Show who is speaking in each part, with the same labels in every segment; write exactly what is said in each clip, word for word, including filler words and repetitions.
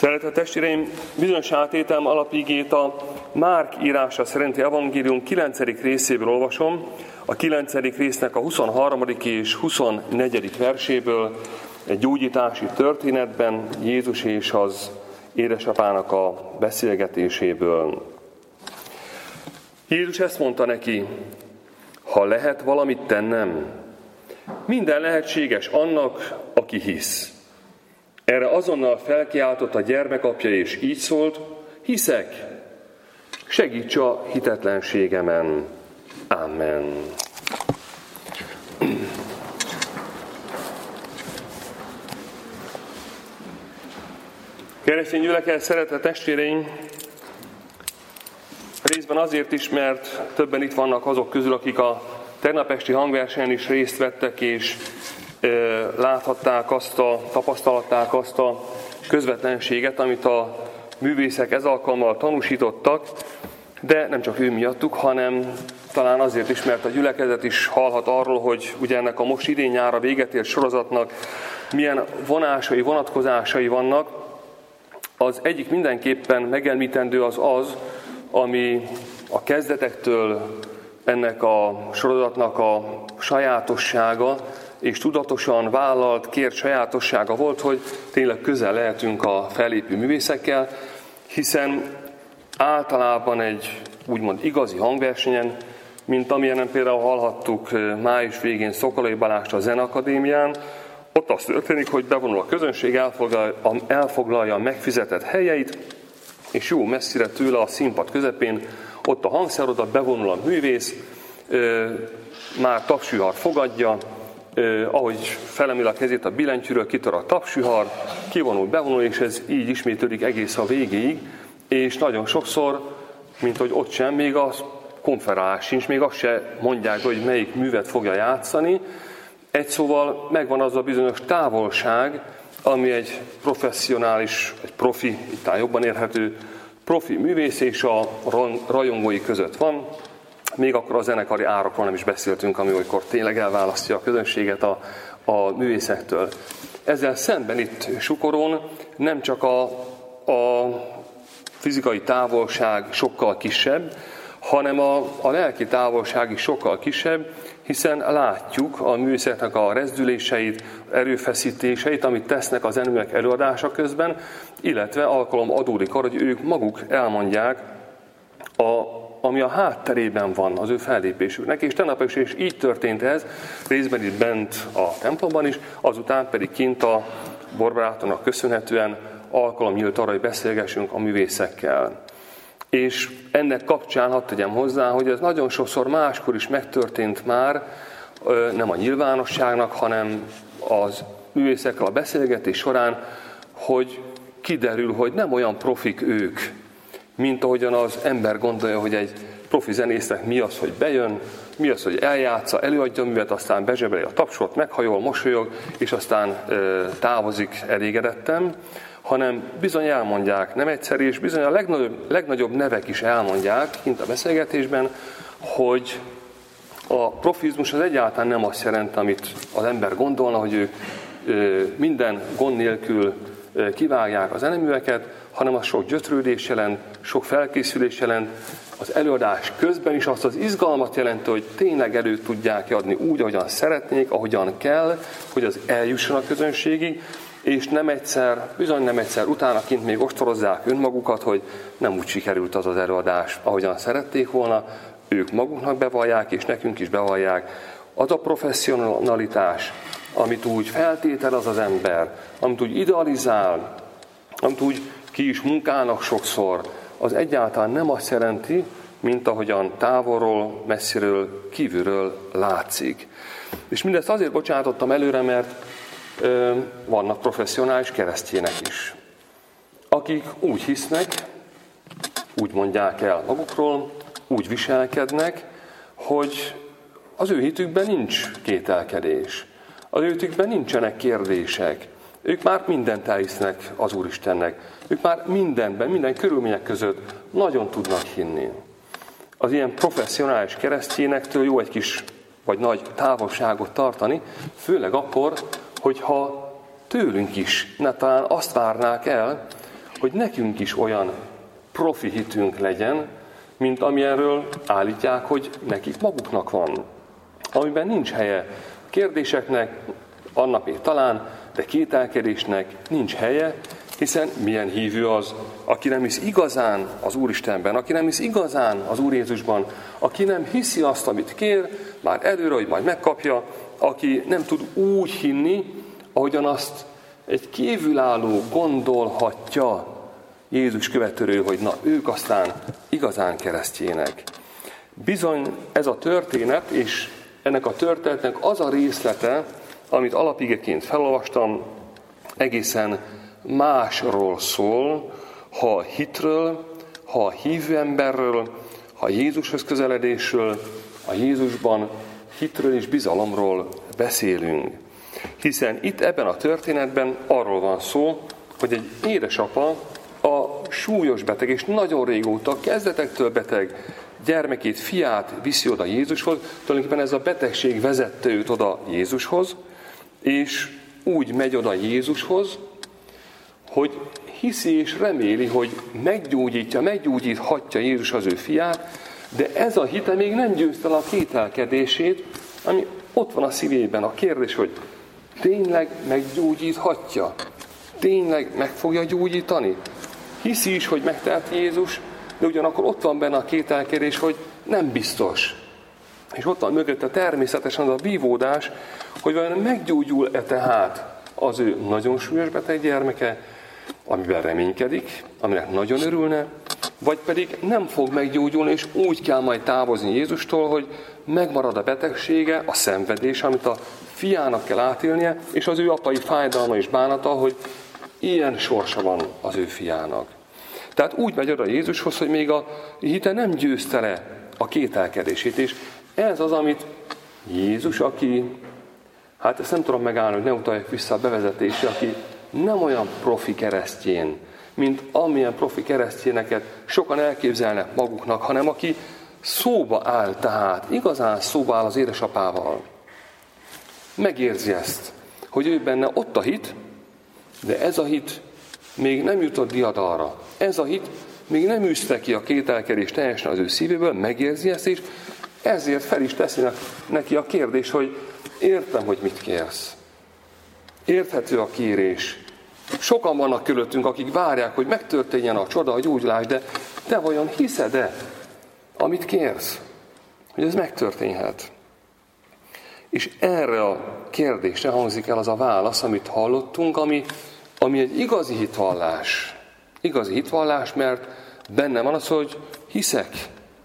Speaker 1: Szeretett testvéreim, bizonyos átételem alapigét a Márk írása szerinti evangélium kilencedik részéből olvasom, a kilencedik résznek a huszonharmadik és huszonnegyedik verséből, egy gyógyítási történetben Jézus és az édesapának a beszélgetéséből. Jézus ezt mondta neki: ha lehet valamit tennem, minden lehetséges annak, aki hisz. Erre azonnal felkiáltott a gyermekapja, és így szólt: hiszek, segíts a hitetlenségemen. Amen. Keresztény gyülekezet, szeretett testvéreim, részben azért is, mert többen itt vannak azok közül, akik a tegnap esti hangversenyen is részt vettek, és e, láthatták azt a, tapasztalatták azt a közvetlenséget, amit a művészek ez alkalommal tanúsítottak, de nem csak ő miattuk, hanem talán azért is, mert a gyülekezet is hallhat arról, hogy ugye ennek a most idén nyára véget ért sorozatnak milyen vonásai, vonatkozásai vannak. Az egyik mindenképpen megemlítendő az az, ami a kezdetektől ennek a sorozatnak a sajátossága, és tudatosan vállalt, kért sajátossága volt, hogy tényleg közel lehetünk a fellépő művészekkel, hiszen általában egy úgymond igazi hangversenyen, mint amilyen például hallhattuk május végén Szokolai Balást a Zenakadémián, ott az történik, hogy bevonul a közönség, elfoglalja, elfoglalja a megfizetett helyeit, és jó messzire tőle a színpad közepén, ott a hangszeroda, bevonul a művész, már tapsvihar fogadja, ahogy felemel a kezét a billentyűről, kitör a tapsvihar, kivonul, bevonul, és ez így ismétlődik egész a végéig, és nagyon sokszor, mint hogy ott sem, még a konferálás sincs, még azt se mondják, hogy melyik művet fogja játszani. Egy szóval megvan az a bizonyos távolság, ami egy professzionális, egy profi, itt áll jobban érhető, profi művész és a rajongói között van. Még akkor a zenekari árakról nem is beszéltünk, amikor tényleg elválasztja a közönséget a, a művészektől. Ezzel szemben itt Sukoron nem csak a, a fizikai távolság sokkal kisebb, hanem a, a lelki távolság is sokkal kisebb, hiszen látjuk a művészetnek a rezdüléseit, erőfeszítéseit, amit tesznek a zenőek előadása közben, illetve alkalom adódik arra, hogy ők maguk elmondják, a, ami a hátterében van az ő fellépésüknek, és tegnap is és így történt ez, részben itt bent a templomban is, azután pedig kint a borbarátonak köszönhetően alkalom nyílt arra, hogy beszélgessünk a művészekkel. És ennek kapcsán hadd tegyem hozzá, hogy ez nagyon sokszor máskor is megtörtént már, nem a nyilvánosságnak, hanem az művészekkel a beszélgetés során, hogy kiderül, hogy nem olyan profik ők, mint ahogyan az ember gondolja, hogy egy profi zenésznek mi az, hogy bejön, mi az, hogy eljátsza, előadja a művet, aztán bezsebeli a tapsot, meghajol, mosolyog, és aztán távozik elégedettem, hanem bizony elmondják, nem egyszer, és bizony a legnagyobb, legnagyobb nevek is elmondják, kint a beszélgetésben, hogy a profizmus az egyáltalán nem azt jelent, amit az ember gondolna, hogy ők minden gond nélkül kivágják a zeneműveket, hanem az sok gyötrődés jelent, sok felkészülés jelent, az előadás közben is azt az izgalmat jelenti, hogy tényleg elő tudják adni úgy, ahogyan szeretnék, ahogyan kell, hogy az eljusson a közönségig, és nem egyszer, bizony nem egyszer, utána kint még ostorozzák önmagukat, hogy nem úgy sikerült az az előadás, ahogyan szerették volna, ők maguknak bevallják, és nekünk is bevallják. Az a professzionalitás, amit úgy feltétel az az ember, amit úgy idealizál, amit úgy ki is munkálnak sokszor, az egyáltalán nem azt jelenti, mint ahogyan távolról, messziről, kívülről látszik. És mindezt azért bocsátottam előre, mert ö, vannak professzionális keresztjének is, akik úgy hisznek, úgy mondják el magukról, úgy viselkednek, hogy az ő hitükben nincs kételkedés, az ő hitükben nincsenek kérdések. Ők már mindent elhisznek az Úristennek. Ők már mindenben, minden körülmények között nagyon tudnak hinni. Az ilyen professzionális keresztjénektől jó egy kis vagy nagy távolságot tartani, főleg akkor, hogyha tőlünk is ne talán azt várnák el, hogy nekünk is olyan profi hitünk legyen, mint amilyenről állítják, hogy nekik maguknak van. Amiben nincs helye kérdéseknek, annak még talán, de kételkedésnek nincs helye, hiszen milyen hívő az, aki nem hisz igazán az Úristenben, aki nem hisz igazán az Úr Jézusban, aki nem hiszi azt, amit kér, már előre, hogy majd megkapja, aki nem tud úgy hinni, ahogyan azt egy kívülálló gondolhatja Jézus követőről, hogy na, ők aztán igazán keresztjének. Bizony ez a történet, és ennek a történetnek az a részlete, amit alapigeként felolvastam, egészen másról szól, ha a hitről, ha a hívő emberről, ha Jézushoz közeledésről, a Jézusban hitről és bizalomról beszélünk. Hiszen itt ebben a történetben arról van szó, hogy egy édesapa a súlyos beteg, és nagyon régóta, kezdetektől beteg gyermekét, fiát viszi oda Jézushoz. Tulajdonképpen ez a betegség vezette őt oda Jézushoz, és úgy megy oda Jézushoz, hogy hiszi és reméli, hogy meggyógyítja, meggyógyíthatja Jézus az ő fiát, de ez a hite még nem győzte a kételkedését, ami ott van a szívében. A kérdés, hogy tényleg meggyógyíthatja? Tényleg meg fogja gyógyítani? Hiszi is, hogy megteheti Jézus, de ugyanakkor ott van benne a kételkedés, hogy nem biztos. És ott van mögötte természetesen az a vívódás, hogy vajon meggyógyul-e tehát az ő nagyon súlyos beteg gyermeke, amiben reménykedik, aminek nagyon örülne, vagy pedig nem fog meggyógyulni, és úgy kell majd távozni Jézustól, hogy megmarad a betegsége, a szenvedés, amit a fiának kell átélnie, és az ő apai fájdalma és bánata, hogy ilyen sorsa van az ő fiának. Tehát úgy megy oda Jézushoz, hogy még a hite nem győzte le a kételkedését, és ez az, amit Jézus, aki, hát ezt nem tudom megállni, hogy ne utaljak vissza a bevezetésre, aki nem olyan profi keresztjén, mint amilyen profi keresztjéneket sokan elképzelnek maguknak, hanem aki szóba áll tehát, igazán szóba áll az édesapával. Megérzi ezt, hogy ő benne ott a hit, de ez a hit még nem jutott diadalra. Ez a hit még nem űzte ki a kételkedés teljesen az ő szívéből, megérzi ezt, és ezért fel is teszi neki a kérdés, hogy értem, hogy mit kérsz. Érthető a kérés. Sokan vannak körülöttünk, akik várják, hogy megtörténjen a csoda, a gyógyulás, de te vajon hiszed-e, amit kérsz? Hogy ez megtörténhet. És erre a kérdésre hangzik el az a válasz, amit hallottunk, ami, ami egy igazi hitvallás. Igazi hitvallás, mert benne van az, hogy hiszek.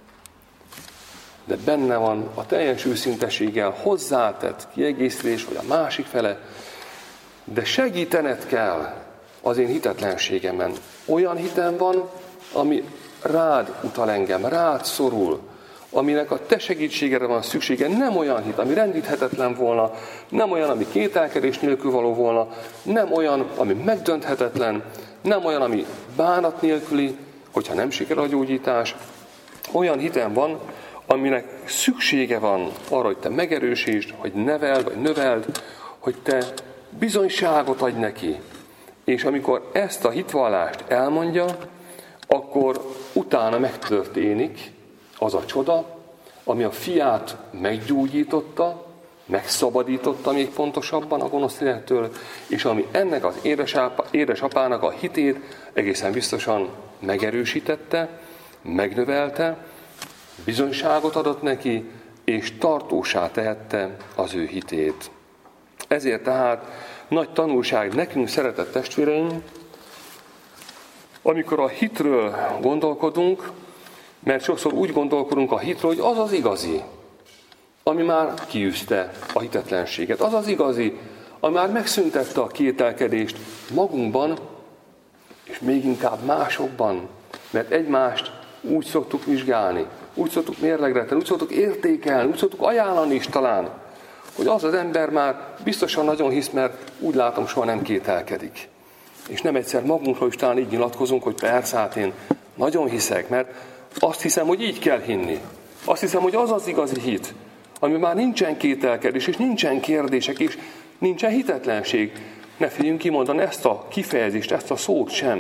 Speaker 1: De benne van a teljes őszinteséggel hozzátett kiegészítés, vagy a másik fele, de segítened kell az én hitetlenségemen. Olyan hitem van, ami rád utal engem, rád szorul, aminek a te segítségedre van szüksége. Nem olyan hit, ami rendíthetetlen volna, nem olyan, ami kételkedés nélkül való volna, nem olyan, ami megdönthetetlen, nem olyan, ami bánat nélküli, hogyha nem sikerül a gyógyítás. Olyan hitem van, aminek szüksége van arra, hogy te megerősítsd, hogy neveld, vagy növeld, hogy te bizonyságot adj neki. És amikor ezt a hitvallást elmondja, akkor utána megtörténik az a csoda, ami a fiát meggyógyította, megszabadította még pontosabban a gonosz lélektől, és ami ennek az édesapa, édesapának a hitét egészen biztosan megerősítette, megnövelte, bizonyságot adott neki, és tartósá tehette az ő hitét. Ezért tehát nagy tanulság nekünk, szeretett testvéreim, amikor a hitről gondolkodunk, mert sokszor úgy gondolkodunk a hitről, hogy az az igazi, ami már kiűzte a hitetlenséget. Az az igazi, ami már megszüntette a kételkedést magunkban, és még inkább másokban, mert egymást úgy szoktuk vizsgálni, úgy szoktuk mérlegre tenni, úgy szoktuk értékelni, úgy szoktuk ajánlani is talán, hogy az az ember már biztosan nagyon hisz, mert úgy látom, soha nem kételkedik. És nem egyszer magunkról is talán így nyilatkozunk, hogy persze, hát én nagyon hiszek, mert azt hiszem, hogy így kell hinni. Azt hiszem, hogy az az igazi hit, ami már nincsen kételkedés, és nincsen kérdések, és nincsen hitetlenség. Ne figyeljünk kimondani ezt a kifejezést, ezt a szót sem,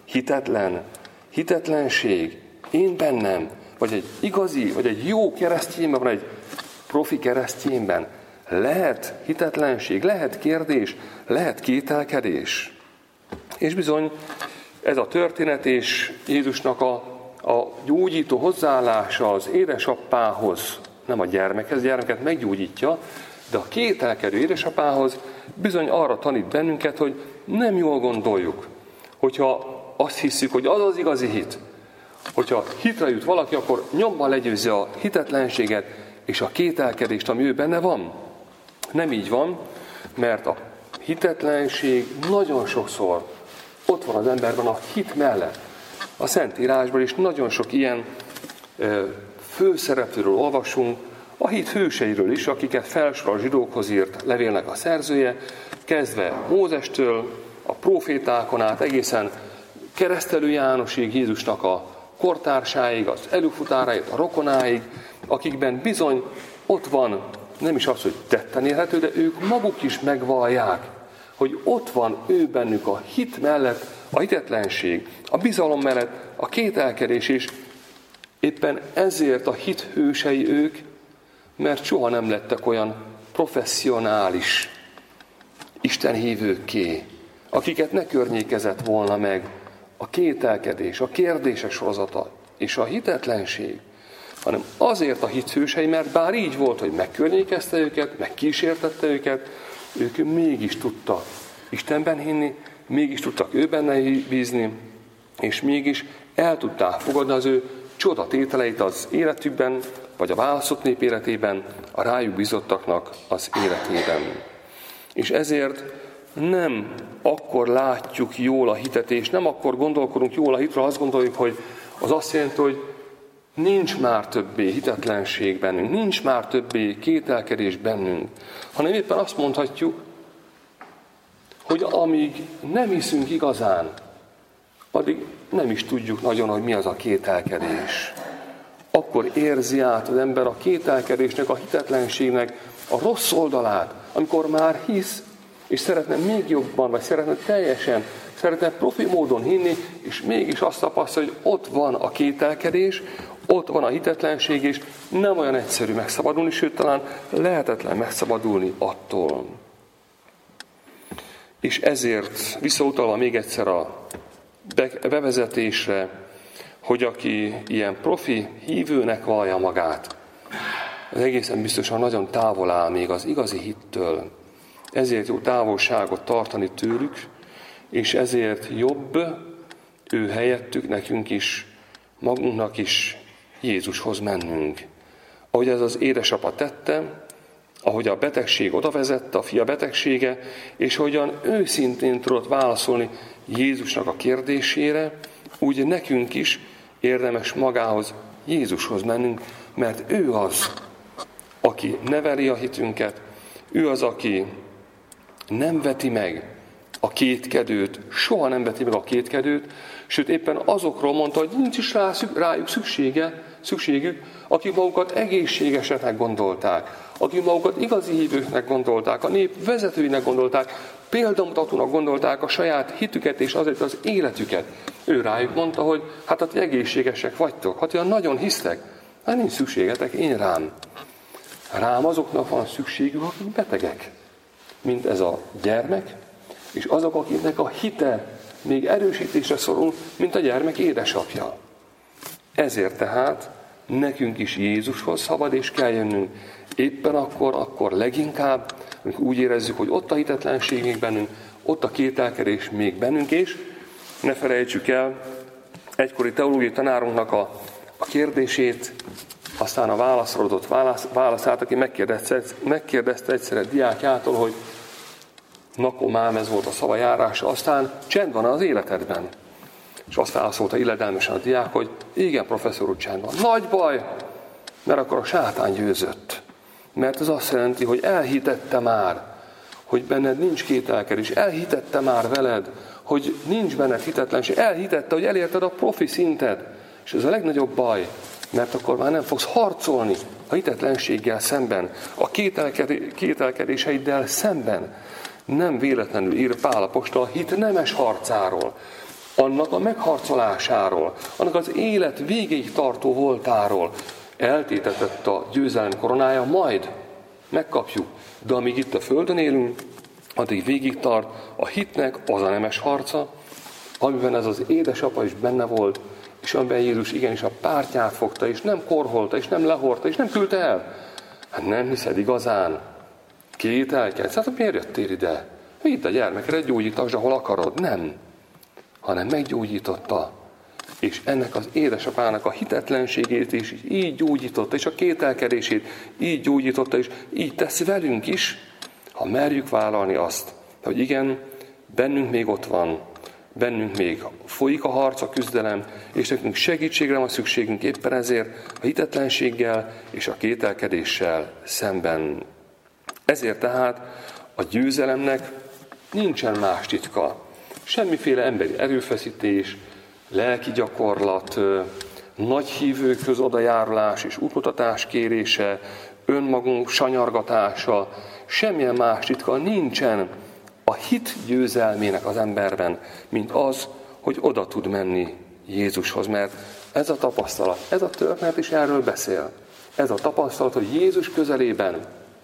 Speaker 1: hitetlen, hitetlenség én bennem, vagy egy igazi, vagy egy jó keresztényben, vagy egy profi keresztényben lehet hitetlenség, lehet kérdés, lehet kételkedés. És bizony ez a történet és Jézusnak a, a gyógyító hozzáállása az édesapához, nem a gyermekhez, a gyermeket meggyógyítja, de a kételkedő édesapához bizony arra tanít bennünket, hogy nem jól gondoljuk, hogyha azt hiszük, hogy az az igazi hit. Hogyha hitre jut valaki, akkor nyomban legyőzze a hitetlenséget és a kételkedést, ami ő benne van. Nem így van, mert a hitetlenség nagyon sokszor ott van az emberben a hit mellett. A Szentírásban is nagyon sok ilyen ö, főszereplőről olvasunk, a hit hőseiről is, akiket felsorol a zsidókhoz írt levélnek a szerzője, kezdve Mózestől, a prófétákon át egészen Keresztelő Jánosig, Jézusnak a kortársáig, az előfutáráig, a rokonáig, akikben bizony ott van, nem is az, hogy tetten érhető, de ők maguk is megvallják, hogy ott van ő bennük a hit mellett, a hitetlenség, a bizalom mellett, a kételkedés is. Éppen ezért a hit hősei ők, mert soha nem lettek olyan professzionális istenhívőkké, akiket ne környékezett volna meg a kételkedés, a kérdések sorozata és a hitetlenség, hanem azért a hit hősei, mert bár így volt, hogy megkörnyékezte őket, megkísértette őket, ők mégis tudtak Istenben hinni, mégis tudtak ő benne bízni, és mégis el tudták fogadni az ő csodatételeit az életükben, vagy a választott nép életében, a rájuk bízottaknak az életében. És ezért nem akkor látjuk jól a hitet, és nem akkor gondolkodunk jól a hitről, azt gondoljuk, hogy az azt jelenti, hogy nincs már többé hitetlenség bennünk, nincs már többé kételkedés bennünk, hanem éppen azt mondhatjuk, hogy amíg nem hiszünk igazán, addig nem is tudjuk nagyon, hogy mi az a kételkedés. Akkor érzi át az ember a kételkedésnek, a hitetlenségnek a rossz oldalát, amikor már hisz, és szeretne még jobban, vagy szeretne teljesen, szeretne profi módon hinni, és mégis azt tapasztalja, hogy ott van a kételkedés, ott van a hitetlenség, és nem olyan egyszerű megszabadulni, sőt, talán lehetetlen megszabadulni attól. És ezért visszautalva még egyszer a bevezetésre, hogy aki ilyen profi hívőnek vallja magát, az egészen biztosan nagyon távol áll még az igazi hittől. Ezért jó távolságot tartani tőlük, és ezért jobb ő helyettük nekünk is, magunknak is Jézushoz mennünk. Ahogy ez az édesapa tette, ahogy a betegség oda vezette, a fia betegsége, és hogyan őszintén tudott válaszolni Jézusnak a kérdésére, úgy nekünk is érdemes magához, Jézushoz mennünk, mert ő az, aki neveli a hitünket, ő az, aki nem veti meg a kétkedőt, soha nem veti meg a kétkedőt, sőt éppen azokról mondta, hogy nincs is rá, rájuk szüksége, szükségük, akik magukat egészségeseknek gondolták, akik magukat igazi hívőknek gondolták, a nép vezetőinek gondolták, példamutatónak gondolták a saját hitüket és azért az életüket. Ő rájuk mondta, hogy hát hát egészségesek vagytok, hát olyan nagyon hisztek, hát nincs szükségetek én rám. Rám azoknak van szükségük, akik betegek, mint ez a gyermek, és azok, akiknek a hite még erősítésre szorul, mint a gyermek édesapja. Ezért tehát nekünk is Jézushoz szabad és kell jönnünk. Éppen akkor, akkor leginkább, amikor úgy érezzük, hogy ott a hitetlenség még bennünk, ott a kételkedés még bennünk, és ne felejtsük el egykori teológiai tanárunknak a, a kérdését, aztán a válaszra adott válasz, válaszát, aki megkérdezte, megkérdezte egyszer egy diákjától, hogy nakó mám, ez volt a szavajárása, aztán csend van az életedben. És azt válaszolta illedelmesen a diák, hogy igen, professzor úr, csend van. Nagy baj, mert akkor a sátán győzött. Mert ez azt jelenti, hogy elhitette már, hogy benned nincs kételkedés, elhitette már veled, hogy nincs benned hitetlenség, elhitette, hogy elérted a profi szintet. És ez a legnagyobb baj, mert akkor már nem fogsz harcolni a hitetlenséggel szemben, a kételkedéseiddel szemben. Nem véletlenül ír Pál apostol a hit nemes harcáról. A annak a megharcolásáról, annak az élet végéig tartó voltáról. Eltétetett a győzelem koronája, majd megkapjuk. De amíg itt a földön élünk, addig végig tart a hitnek az a nemes harca, amiben ez az édesapa is benne volt, és amiben Jézus igenis a pártját fogta, és nem korholta, és nem lehordta, és nem küldte el. Hát nem hiszed igazán? Kételkedsz? Hát miért jöttél ide? Vidd a gyermekre, gyógyítasd, ahol akarod. Nem. Hanem meggyógyította. És ennek az édesapának a hitetlenségét is így gyógyította, és a kételkedését így gyógyította, és így tesz velünk is, ha merjük vállalni azt, hogy igen, bennünk még ott van, bennünk még folyik a harc, a küzdelem, és nekünk segítségre van szükségünk éppen ezért a hitetlenséggel és a kételkedéssel szemben. Ezért tehát a győzelemnek nincsen más titka. Semmiféle emberi erőfeszítés, lelki gyakorlat, nagy hívőkhöz odajárulás és útmutatás kérése, önmagunk sanyargatása, semmilyen más titka nincsen a hit győzelmének az emberben, mint az, hogy oda tud menni Jézushoz, mert ez a tapasztalat, ez a történet is erről beszél. Ez a tapasztalat, hogy Jézus közelében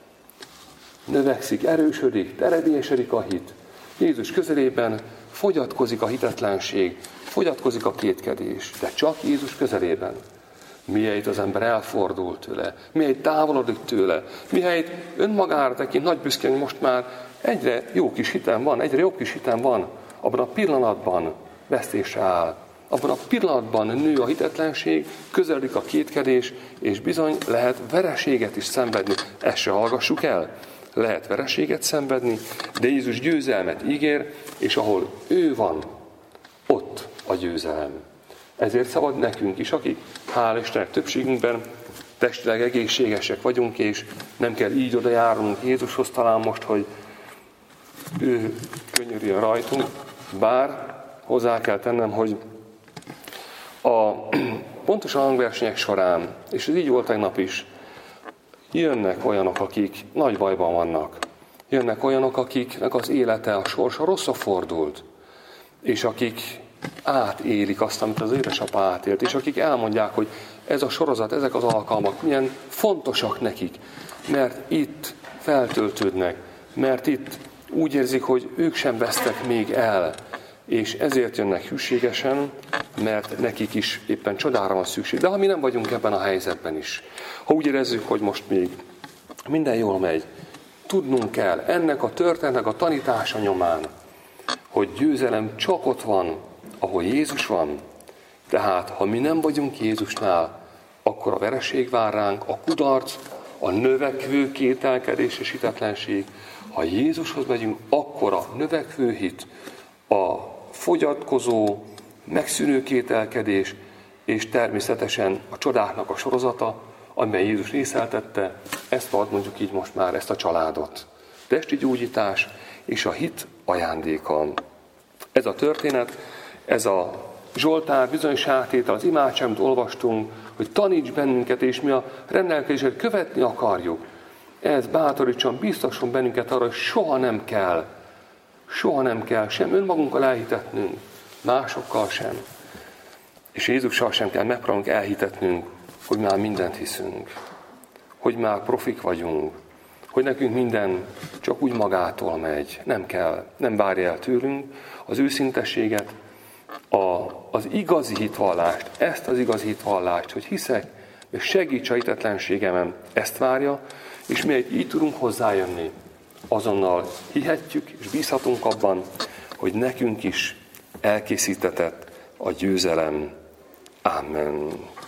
Speaker 1: növekszik, erősödik, eredményesedik a hit. Jézus közelében fogyatkozik a hitetlenség, fogyatkozik a kétkedés, de csak Jézus közelében. Mihelyt az ember elfordul tőle, mihelyt távolodik tőle, mihelyt önmagára tekint nagy büszkén, hogy most már egyre jó kis hitem van, egyre jobb kis hitem van, abban a pillanatban vesztésre áll. Abban a pillanatban nő a hitetlenség, közeledik a kétkedés, és bizony lehet vereséget is szenvedni. Ezt se hallgassuk el. Lehet vereséget szenvedni, de Jézus győzelmet ígér, és ahol ő van, ott a győzelem. Ezért szabad nekünk is, akik hál' Istennek többségünkben testileg egészségesek vagyunk, és nem kell így oda járnunk Jézushoz talán most, hogy ő könyörüljön rajtunk, bár hozzá kell tennem, hogy a pontos hangversenyek során, és ez így volt tegnap is, jönnek olyanok, akik nagy bajban vannak. Jönnek olyanok, akiknek az élete, a sorsa rosszra fordult, és akik átélik azt, amit az édesapa átélt, és akik elmondják, hogy ez a sorozat, ezek az alkalmak milyen fontosak nekik, mert itt feltöltődnek, mert itt úgy érzik, hogy ők sem vesztek még el, és ezért jönnek hűségesen, mert nekik is éppen csodára van szükség. De ha mi nem vagyunk ebben a helyzetben is, ha úgy érezzük, hogy most még minden jól megy, tudnunk kell ennek a történetnek a tanítása nyomán, hogy győzelem csak ott van, ahol Jézus van. Tehát, ha mi nem vagyunk Jézusnál, akkor a vereség vár ránk, a kudarc, a növekvő kételkedés és hitetlenség. Ha Jézushoz megyünk, akkor a növekvő hit, a fogyatkozó, megszűnő kételkedés, és természetesen a csodáknak a sorozata, amiben Jézus részeltette, ezt ad mondjuk így most már, ezt a családot. Testi gyógyítás és a hit ajándéka. Ez a történet, ez a Zsoltár bizonyos átétel, az imádság, amit olvastunk, hogy taníts bennünket, és mi a rendelkezését követni akarjuk. Ez bátorítson, biztosan bennünket arra, hogy soha nem kell, soha nem kell sem önmagunkkal elhitetnünk, másokkal sem. És Jézussal sem kell megpróbálnunk elhitetnünk, hogy már mindent hiszünk, hogy már profik vagyunk, hogy nekünk minden csak úgy magától megy. Nem kell, nem várja el tőlünk az őszintességet, a, az igazi hitvallást, ezt az igazi hitvallást, hogy hiszek, és segíts a hitetlenségemen, ezt várja, és mi így tudunk hozzájönni. Azonnal hihetjük, és bízhatunk abban, hogy nekünk is elkészítetett a győzelem. Amen.